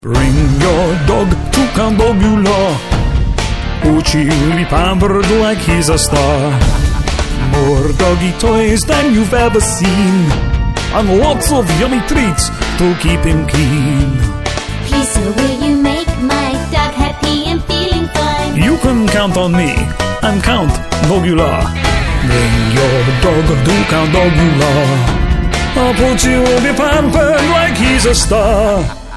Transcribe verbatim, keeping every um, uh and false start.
Bring your dog to Count Dogula. Put be pampered like he's a star. More doggy toys than you've ever seen, and lots of yummy treats to keep him keen. Please, sir, will you make my dog happy and feeling fine? You can count on me. I'm Count Dogula. Bring your dog to Count Dogula. I'll put you be pampered like he's a star.